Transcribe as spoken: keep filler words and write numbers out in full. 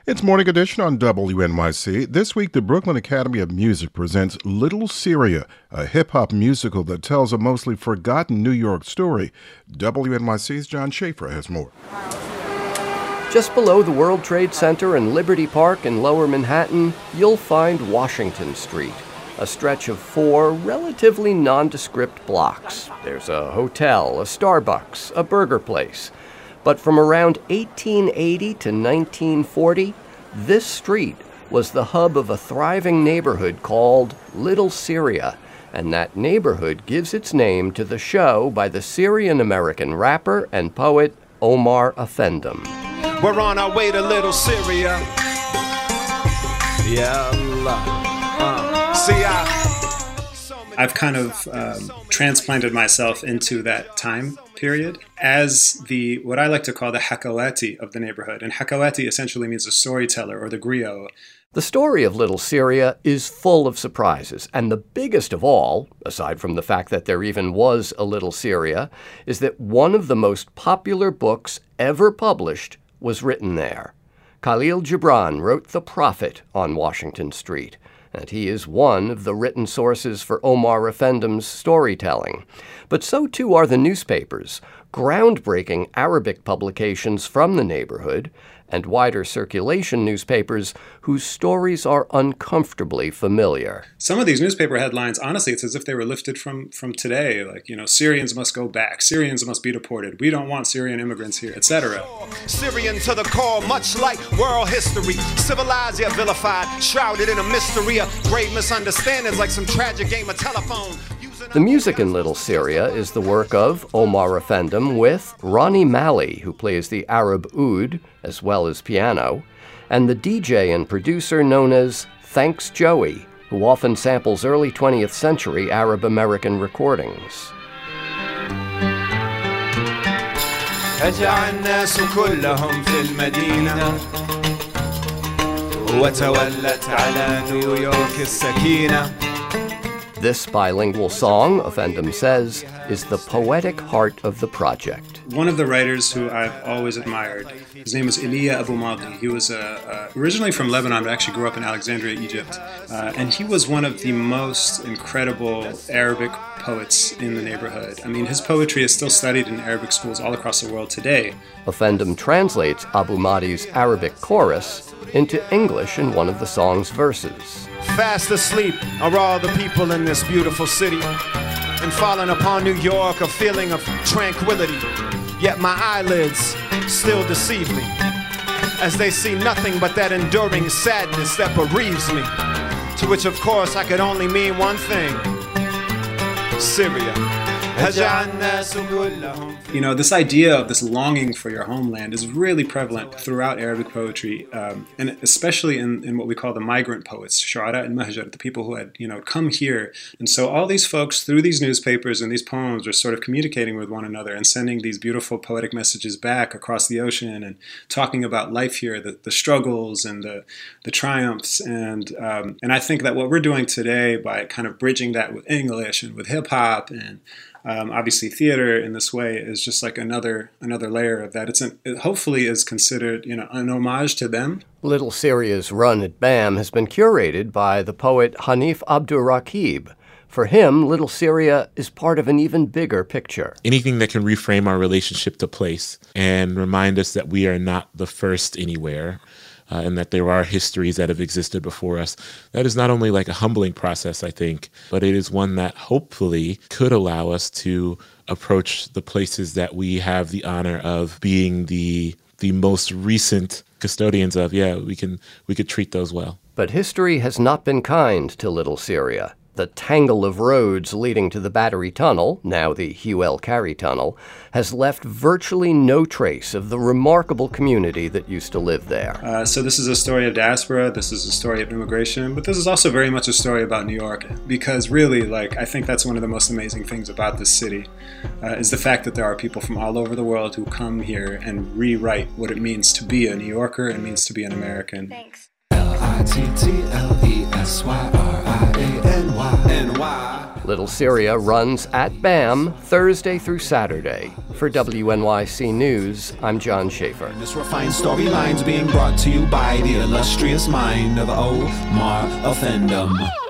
It's Morning Edition on W N Y C. This week, the Brooklyn Academy of Music presents Little Syria, a hip-hop musical that tells a mostly forgotten New York story. W N Y C's John Schaefer has more. Just below the World Trade Center and Liberty Park in Lower Manhattan, you'll find Washington Street, a stretch of four relatively nondescript blocks. There's a hotel, a Starbucks, a burger place. But from around eighteen eighty to nineteen forty, this street was the hub of a thriving neighborhood called Little Syria, and that neighborhood gives its name to the show by the Syrian-American rapper and poet Omar Effendim. We're on our way to Little Syria. Yeah, Allah. Uh, see, I... I've kind of um, transplanted myself into that time period as the, what I like to call the Hakawati of the neighborhood. And Hakawati essentially means a storyteller or the griot. The story of Little Syria is full of surprises, and the biggest of all, aside from the fact that there even was a Little Syria, is that one of the most popular books ever published was written there. Khalil Gibran wrote The Prophet on Washington Street, and he is one of the written sources for Omar Effendim's storytelling. But so too are the newspapers, groundbreaking Arabic publications from the neighborhood, and wider circulation newspapers whose stories are uncomfortably familiar. Some of these newspaper headlines, honestly, it's as if they were lifted from, from today. Like, you know, Syrians must go back. Syrians must be deported. We don't want Syrian immigrants here, et cetera. Syrian to the core, much like world history. Civilized yet vilified, shrouded in a mystery of grave misunderstandings like some tragic game of telephone. The music in Little Syria is the work of Omar Effendim with Ronnie Malley, who plays the Arab oud as well as piano, and the D J and producer known as Thanks Joey, who often samples early twentieth century Arab-American recordings. This bilingual song, Effendim says, is the poetic heart of the project. One of the writers who I've always admired, his name was Elia Abu Maldi. He was uh, uh, originally from Lebanon, but actually grew up in Alexandria, Egypt. Uh, and he was one of the most incredible Arabic poets in the neighborhood. I mean, his poetry is still studied in Arabic schools all across the world today. Effendim translates Abu Maldi's Arabic chorus into English in one of the song's verses. Fast asleep are all the people in this beautiful city, and falling upon New York a feeling of tranquility. Yet my eyelids still deceive me, as they see nothing but that enduring sadness that bereaves me, to which of course I could only mean one thing: Syria. You know, this idea of this longing for your homeland is really prevalent throughout Arabic poetry, um, and especially in, in what we call the migrant poets, Shu'ara and Mahjar, the people who had, you know, come here. And so all these folks, through these newspapers and these poems, are sort of communicating with one another and sending these beautiful poetic messages back across the ocean and talking about life here, the, the struggles and the, the triumphs. And, um, and I think that what we're doing today by kind of bridging that with English and with hip-hop and Um, obviously, theater in this way is just like another another layer of that. It's an, it hopefully is considered, you know, an homage to them. Little Syria's run at B A M has been curated by the poet Hanif Abdurraqib. For him, Little Syria is part of an even bigger picture. Anything that can reframe our relationship to place and remind us that we are not the first anywhere. Uh, and that there are histories that have existed before us. That is not only like a humbling process, I think, but it is one that hopefully could allow us to approach the places that we have the honor of being the the most recent custodians of. Yeah, we can we could treat those well. But history has not been kind to Little Syria. The tangle of roads leading to the Battery Tunnel, now the Hugh L. Carey Tunnel, has left virtually no trace of the remarkable community that used to live there. Uh, so this is a story of diaspora, this is a story of immigration, but this is also very much a story about New York, because really, like, I think that's one of the most amazing things about this city, uh, is the fact that there are people from all over the world who come here and rewrite what it means to be a New Yorker and means to be an American. Thanks. L I T T L E S Y R I A N Y N Y Little Syria runs at BAM Thursday through Saturday. For W N Y C News, I'm John Schaefer. This refined storylines being brought to you by the illustrious mind of Omar Offendum.